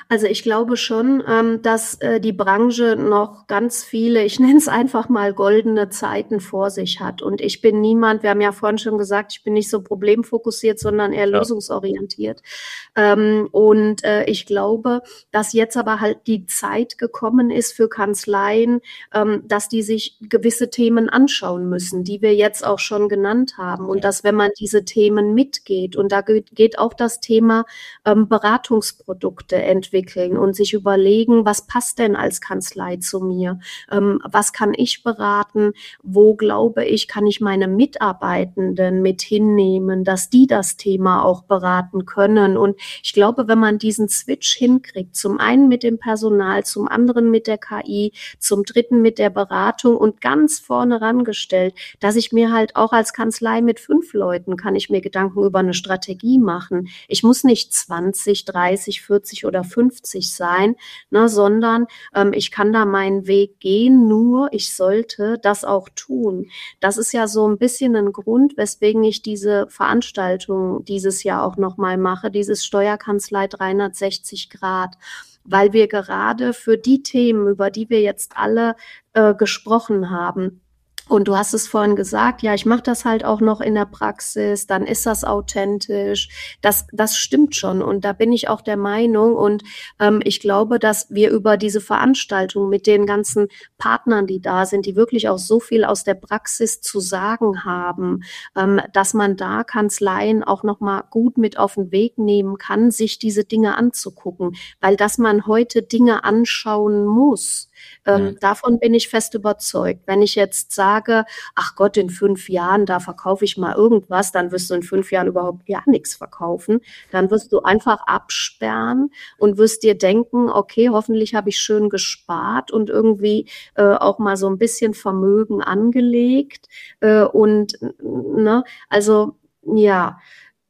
Also ich glaube schon, ähm, dass äh, die Branche noch ganz viele, ich nenne es einfach mal goldene Zeiten vor sich hat. Und ich bin niemand, wir haben ja vorhin schon gesagt, ich bin nicht so problemfokussiert, sondern eher Ja. lösungsorientiert. Ähm, und äh, ich glaube, dass jetzt aber halt die Zeit gekommen ist für Kanzleien, ähm, dass die sich gewisse Themen anschauen müssen, die wir jetzt auch schon genannt haben. Und Ja. dass, wenn man diese Themen mitgeht, und da geht, geht auch das Thema ähm, Beratungsprodukte entwickeln und sich überlegen, was passt denn als Kanzlei zu mir? Ähm, was kann ich beraten? Wo glaube ich, kann ich meine Mitarbeitenden mit hinnehmen, dass die das Thema auch beraten können? Und ich glaube, wenn man diesen Switch hinkriegt, zum einen mit dem Personal, zum anderen mit der K I, zum dritten mit der Beratung und ganz vorne rangestellt, dass ich mir halt auch als Kanzlei mit fünf Leuten kann ich mir Gedanken über eine Strategie machen. Ich muss nicht zwanzig, dreißig, vierzig oder fünfzig sein, ne, sondern ähm, ich kann da meinen Weg gehen, nur ich sollte das auch tun. Das ist ja so ein bisschen ein Grund, weswegen ich diese Veranstaltung dieses Jahr auch nochmal mache, dieses Steuerkanzlei dreihundertsechzig Grad, weil wir gerade für die Themen, über die wir jetzt alle äh, gesprochen haben, und du hast es vorhin gesagt, ja, ich mache das halt auch noch in der Praxis, dann ist das authentisch. Das, das stimmt schon. Und da bin ich auch der Meinung. Und ähm, ich glaube, dass wir über diese Veranstaltung mit den ganzen Partnern, die da sind, die wirklich auch so viel aus der Praxis zu sagen haben, ähm, dass man da Kanzleien auch nochmal gut mit auf den Weg nehmen kann, sich diese Dinge anzugucken. Weil dass man heute Dinge anschauen muss, Ähm, Ja. davon bin ich fest überzeugt. Wenn ich jetzt sage, ach Gott, in fünf Jahren, da verkaufe ich mal irgendwas, dann wirst du in fünf Jahren überhaupt gar nichts verkaufen. Dann wirst du einfach absperren und wirst dir denken, okay, hoffentlich habe ich schön gespart und irgendwie äh, auch mal so ein bisschen Vermögen angelegt. Äh, und ne, also ja.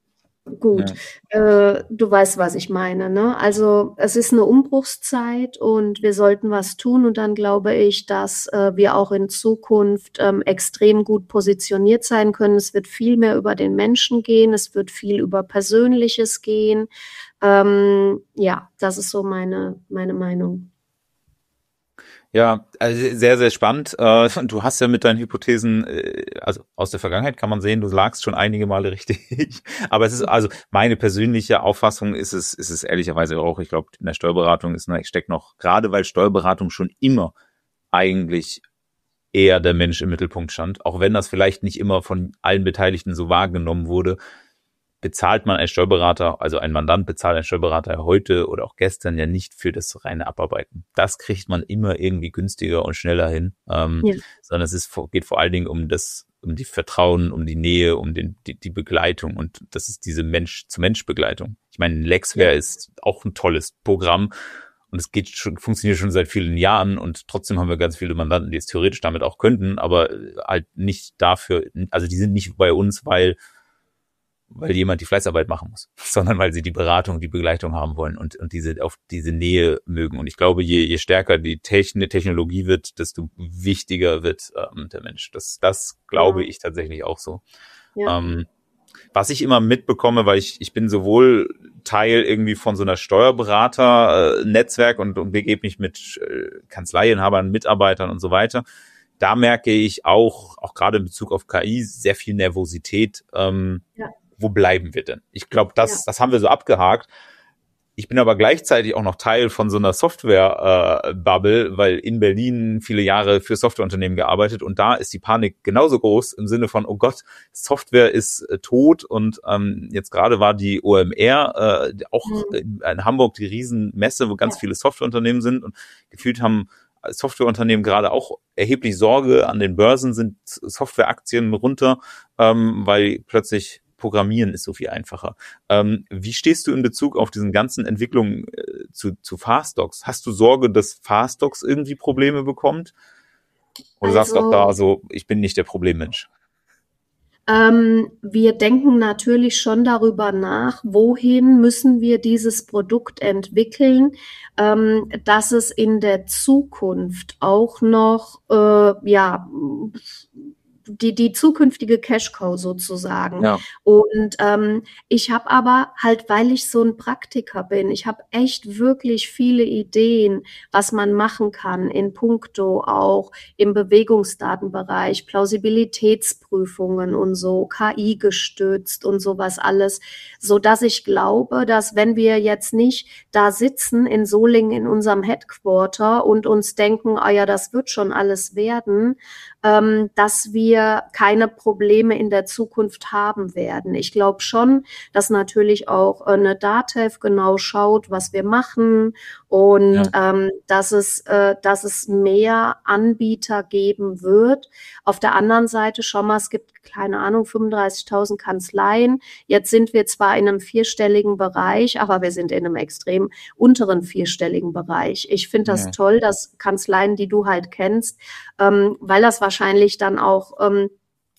Gut, äh, du weißt, was ich meine, ne? Also es ist eine Umbruchszeit und wir sollten was tun und dann glaube ich, dass äh, wir auch in Zukunft ähm, extrem gut positioniert sein können. Es wird viel mehr über den Menschen gehen, es wird viel über Persönliches gehen. Ähm, ja, das ist so meine, meine Meinung. Ja, also sehr, sehr spannend. Äh, Du hast ja mit deinen Hypothesen, äh, also aus der Vergangenheit kann man sehen, du lagst schon einige Male richtig. Aber es ist, also meine persönliche Auffassung ist es, ist es ehrlicherweise auch, ich glaube, in der Steuerberatung ist noch, steckt noch, gerade weil Steuerberatung schon immer eigentlich eher der Mensch im Mittelpunkt stand, auch wenn das vielleicht nicht immer von allen Beteiligten so wahrgenommen wurde, bezahlt man als Steuerberater, also ein Mandant bezahlt einen Steuerberater heute oder auch gestern ja nicht für das reine Abarbeiten. Das kriegt man immer irgendwie günstiger und schneller hin, ähm, Ja. sondern es ist, geht vor allen Dingen um das, um die Vertrauen, um die Nähe, um den, die, die Begleitung und das ist diese Mensch-zu-Mensch-Begleitung. Ich meine, Lexware ist auch ein tolles Programm und es geht schon, funktioniert schon seit vielen Jahren und trotzdem haben wir ganz viele Mandanten, die es theoretisch damit auch könnten, aber halt nicht dafür, also die sind nicht bei uns, weil weil jemand die Fleißarbeit machen muss, sondern weil sie die Beratung, die Begleitung haben wollen und, und diese, auf diese Nähe mögen. Und ich glaube, je, je stärker die Techn- Technologie wird, desto wichtiger wird ähm, der Mensch. Das, das glaube Ja. ich tatsächlich auch so. Ja. Ähm, was ich immer mitbekomme, weil ich, ich bin sowohl Teil irgendwie von so einer Steuerberater-Netzwerk und, und begebe mich mit äh, Kanzleienhabern, Mitarbeitern und so weiter. Da merke ich auch, auch gerade in Bezug auf K I, sehr viel Nervosität. Ähm, Ja. Wo bleiben wir denn? Ich glaube, das, Ja. das haben wir so abgehakt. Ich bin aber gleichzeitig auch noch Teil von so einer Software-Bubble, äh, weil in Berlin viele Jahre für Softwareunternehmen gearbeitet und da ist die Panik genauso groß im Sinne von, oh Gott, Software ist äh, tot und ähm, jetzt gerade war die O M R, äh, auch Mhm. in, in Hamburg die Riesenmesse, wo ganz Ja. viele Softwareunternehmen sind und gefühlt haben Softwareunternehmen gerade auch erheblich Sorge, an den Börsen sind Softwareaktien runter, ähm, weil plötzlich Programmieren ist so viel einfacher. Ähm, wie stehst du in Bezug auf diesen ganzen Entwicklungen äh, zu, zu Fastdocs? Hast du Sorge, dass Fastdocs irgendwie Probleme bekommt? Oder sagst du auch Also da so, ich bin nicht der Problemmensch? Ähm, wir denken natürlich schon darüber nach, wohin müssen wir dieses Produkt entwickeln, ähm, dass es in der Zukunft auch noch, äh, ja, die, die zukünftige Cash-Cow sozusagen. Ja. Und ähm, ich habe aber halt, weil ich so ein Praktiker bin, ich habe echt wirklich viele Ideen, was man machen kann in puncto auch im Bewegungsdatenbereich, Plausibilitätsprüfungen und so, K I gestützt und sowas alles, so dass ich glaube, dass wenn wir jetzt nicht da sitzen in Solingen in unserem Headquarter und uns denken, ah ja, das wird schon alles werden, ähm, dass wir keine Probleme in der Zukunft haben werden. Ich glaube schon, dass natürlich auch eine DATEV genau schaut, was wir machen und Ja. ähm, dass es, äh, dass es mehr Anbieter geben wird. Auf der anderen Seite, schau mal, es gibt, keine Ahnung, fünfunddreißigtausend Kanzleien. Jetzt sind wir zwar in einem vierstelligen Bereich, aber wir sind in einem extrem unteren vierstelligen Bereich. Ich finde das Ja. toll, dass Kanzleien, die du halt kennst, ähm, weil das wahrscheinlich dann auch ähm,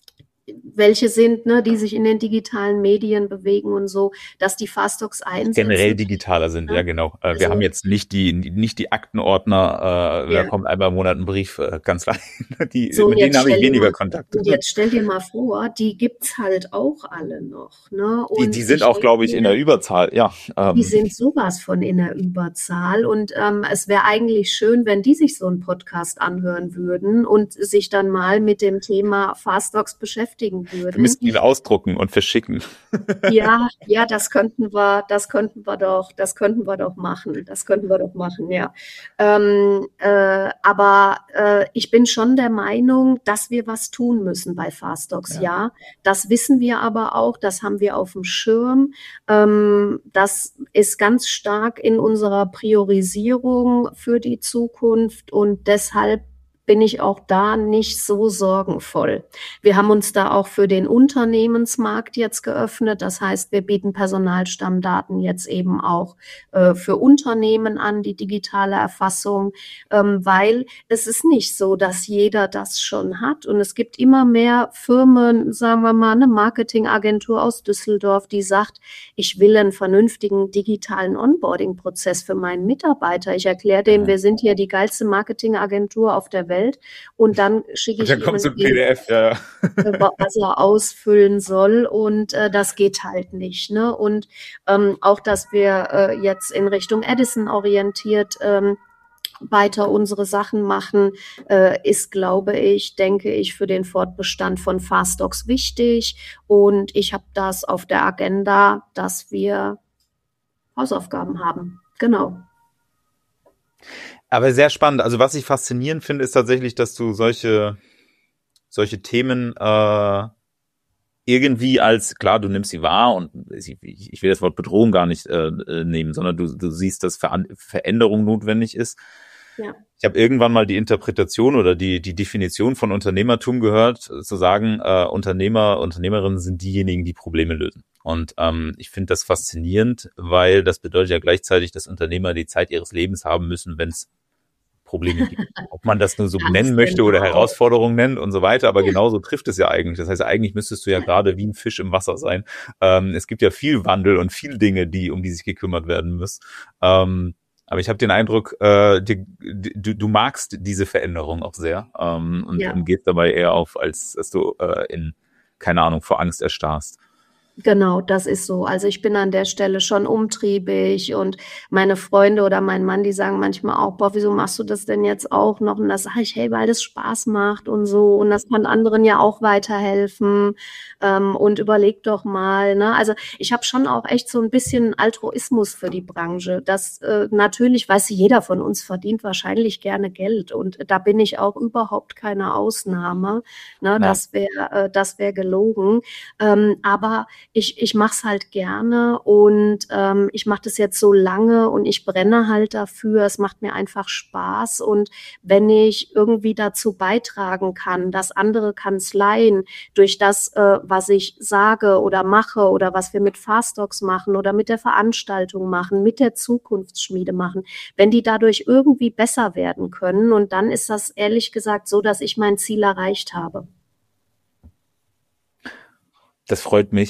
welche sind, ne, die sich in den digitalen Medien bewegen und so, dass die Fastdocs einsetzen. Generell digitaler sind, Ja. ja genau. Äh, Also- wir haben jetzt nicht die nicht die Aktenordner, äh, Ja. da kommt einmal im Monat ein Brief, äh, Kanzlei, die, So, mit jetzt denen habe ich stell dir weniger mal- Kontakt. Und jetzt stell dir mal vor, die gibt's halt auch alle noch. Ne? Die, Und die sind ich auch, denk glaube ich, mir, in der Überzahl, ja. Ähm, Die sind sowas von in der Überzahl und ähm, es wäre eigentlich schön, wenn die sich so einen Podcast anhören würden und sich dann mal mit dem Thema Fastdocs beschäftigen wir würden. müssten ihn ausdrucken und verschicken. Ja, ja, das könnten wir, das könnten wir doch, das könnten wir doch machen, das könnten wir doch machen, ja. Ähm, äh, aber äh, ich bin schon der Meinung, dass wir was tun müssen bei Fastdocs, Ja. ja. Das wissen wir aber auch, das haben wir auf dem Schirm. Ähm, das ist ganz stark in unserer Priorisierung für die Zukunft und deshalb bin ich auch da nicht so sorgenvoll. Wir haben uns da auch für den Unternehmensmarkt jetzt geöffnet. Das heißt, wir bieten Personalstammdaten jetzt eben auch äh, für Unternehmen an, die digitale Erfassung, ähm, weil es ist nicht so, dass jeder das schon hat. Und es gibt immer mehr Firmen, sagen wir mal, eine Marketingagentur aus Düsseldorf, die sagt, ich will einen vernünftigen digitalen Onboarding-Prozess für meinen Mitarbeiter. Ich erkläre dem, Ja. wir sind hier die geilste Marketingagentur auf der Welt. Und dann schicke ich Und dann kommt ihm so ein die- P D F, ja. was er ausfüllen soll und äh, das geht halt nicht. Ne? Und ähm, auch, dass wir äh, jetzt in Richtung Edison orientiert ähm, weiter unsere Sachen machen, äh, ist, glaube ich, denke ich, für den Fortbestand von Fastdocs wichtig. Und ich habe das auf der Agenda, dass wir Hausaufgaben haben. Genau. Aber sehr spannend. Also was ich faszinierend finde, ist tatsächlich, dass du solche solche Themen äh, irgendwie als, klar, du nimmst sie wahr und ich, ich will das Wort Bedrohung gar nicht äh, nehmen, sondern du, du siehst, dass Ver Veränderung notwendig ist. Ja. Ich habe irgendwann mal die Interpretation oder die die Definition von Unternehmertum gehört, zu sagen, äh, Unternehmer, Unternehmerinnen sind diejenigen, die Probleme lösen. Und ähm, ich finde das faszinierend, weil das bedeutet ja gleichzeitig, dass Unternehmer die Zeit ihres Lebens haben müssen, wenn es Probleme gibt. Ob man das nur so Ganz nennen möchte oder genau. Herausforderungen nennt und so weiter, aber genauso trifft es ja eigentlich. Das heißt, eigentlich müsstest du ja gerade wie ein Fisch im Wasser sein. Ähm, es gibt ja viel Wandel und viel Dinge, die um die sich gekümmert werden müssen. Ähm, aber ich habe den Eindruck, äh, die, du, du magst diese Veränderung auch sehr ähm, und, Ja. und gehst dabei eher auf, als dass du äh, in, keine Ahnung, vor Angst erstarrst. Genau, das ist so. Also ich bin an der Stelle schon umtriebig und meine Freunde oder mein Mann, die sagen manchmal auch, boah, wieso machst du das denn jetzt auch noch? Und da sage ich, hey, weil das Spaß macht und so und das kann anderen ja auch weiterhelfen ähm, und überleg doch mal. Ne? Also ich habe schon auch echt so ein bisschen Altruismus für die Branche. Das äh, natürlich, weiß jeder von uns verdient wahrscheinlich gerne Geld und da bin ich auch überhaupt keine Ausnahme. Ne? Nein. Das wäre äh, das wäre gelogen. Ähm, aber ich, ich mache es halt gerne und ähm, ich mache das jetzt so lange und ich brenne halt dafür. Es macht mir einfach Spaß und wenn ich irgendwie dazu beitragen kann, dass andere Kanzleien durch das, äh, was ich sage oder mache oder was wir mit Fastdocs machen oder mit der Veranstaltung machen, mit der Zukunftsschmiede machen, wenn die dadurch irgendwie besser werden können und dann ist das ehrlich gesagt so, dass ich mein Ziel erreicht habe. Das freut mich.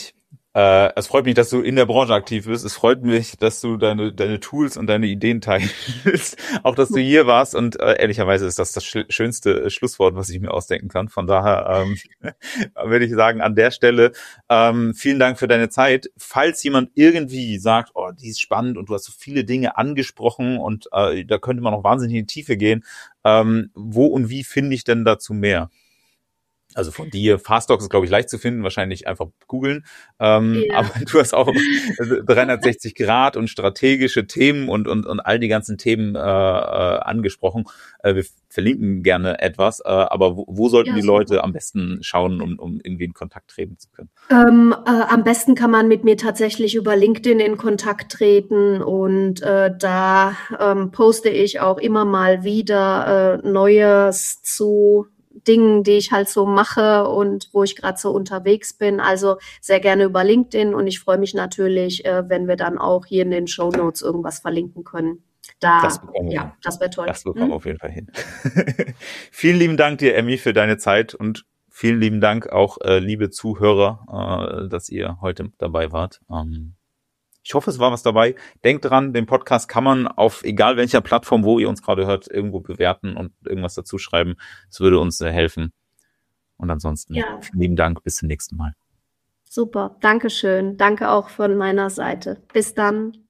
Äh, es freut mich, dass du in der Branche aktiv bist. Es freut mich, dass du deine deine Tools und deine Ideen teilst. Auch, dass du hier warst. Und äh, ehrlicherweise ist das das sch- schönste Schlusswort, was ich mir ausdenken kann. Von daher ähm, würde ich sagen, an der Stelle ähm, vielen Dank für deine Zeit. Falls jemand irgendwie sagt, oh, die ist spannend und du hast so viele Dinge angesprochen und äh, da könnte man noch wahnsinnig in die Tiefe gehen, ähm, wo und wie finde ich denn dazu mehr? Also von dir, Fastdocs ist, glaube ich, leicht zu finden, wahrscheinlich einfach googeln. Ähm, Ja. aber du hast auch dreihundertsechzig Grad und strategische Themen und und und all die ganzen Themen äh, äh, angesprochen. Äh, wir verlinken gerne etwas, äh, aber wo, wo sollten Ja, die super. Leute am besten schauen, um, um irgendwie in Kontakt treten zu können? Ähm, äh, am besten kann man mit mir tatsächlich über LinkedIn in Kontakt treten und äh, da ähm, poste ich auch immer mal wieder äh, Neues zu Dingen, die ich halt so mache und wo ich gerade so unterwegs bin. Also sehr gerne über LinkedIn und ich freue mich natürlich, äh, wenn wir dann auch hier in den Shownotes irgendwas verlinken können. Da, Das bekommen wir hin. ja, das wäre toll. Das bekommen wir Hm? auf jeden Fall hin. Vielen lieben Dank dir, Emmy, für deine Zeit und vielen lieben Dank auch, äh, liebe Zuhörer, äh, dass ihr heute dabei wart. Ähm, ich hoffe, es war was dabei. Denkt dran, den Podcast kann man auf egal welcher Plattform, wo ihr uns gerade hört, irgendwo bewerten und irgendwas dazu schreiben. Es würde uns sehr helfen. Und ansonsten Ja. vielen lieben Dank. Bis zum nächsten Mal. Super, Dankeschön. Danke auch von meiner Seite. Bis dann.